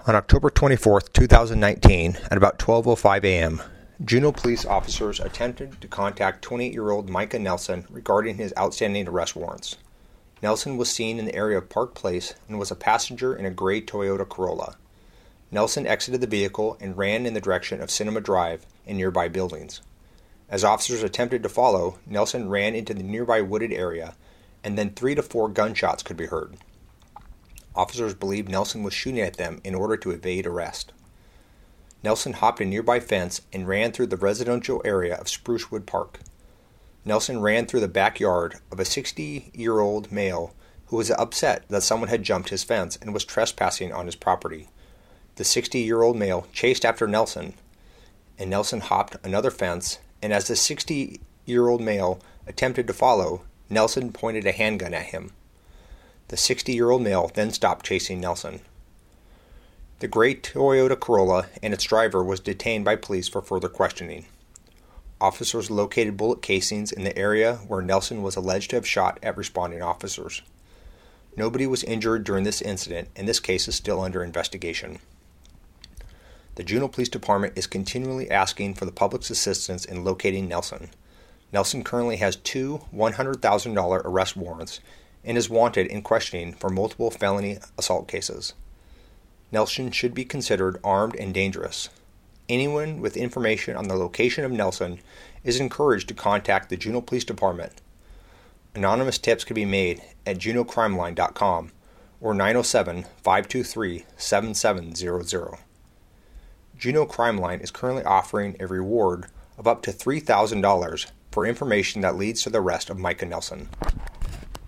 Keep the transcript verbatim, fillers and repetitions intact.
On October twenty-fourth, two thousand nineteen, at about twelve oh five a.m., Juneau police officers attempted to contact twenty-eight-year-old Micah Nelson regarding his outstanding arrest warrants. Nelson was seen in the area of Park Place and was a passenger in a gray Toyota Corolla. Nelson exited the vehicle and ran in the direction of Cinema Drive and nearby buildings. As officers attempted to follow, Nelson ran into the nearby wooded area, and then three to four gunshots could be heard. Officers believed Nelson was shooting at them in order to evade arrest. Nelson hopped a nearby fence and ran through the residential area of Sprucewood Park. Nelson ran through the backyard of a sixty-year-old male who was upset that someone had jumped his fence and was trespassing on his property. The sixty-year-old male chased after Nelson, and Nelson hopped another fence, and as the sixty-year-old male attempted to follow, Nelson pointed a handgun at him. The sixty-year-old male then stopped chasing Nelson. The gray Toyota Corolla and its driver was detained by police for further questioning. Officers located bullet casings in the area where Nelson was alleged to have shot at responding officers. Nobody was injured during this incident, and this case is still under investigation. The Juneau Police Department is continually asking for the public's assistance in locating Nelson. Nelson currently has two one hundred thousand dollars arrest warrants and is wanted in questioning for multiple felony assault cases. Nelson should be considered armed and dangerous. Anyone with information on the location of Nelson is encouraged to contact the Juneau Police Department. Anonymous tips can be made at juneau crime line dot com or nine oh seven, five two three, seven seven zero zero. Juneau Crime Line is currently offering a reward of up to three thousand dollars for information that leads to the arrest of Micah Nelson.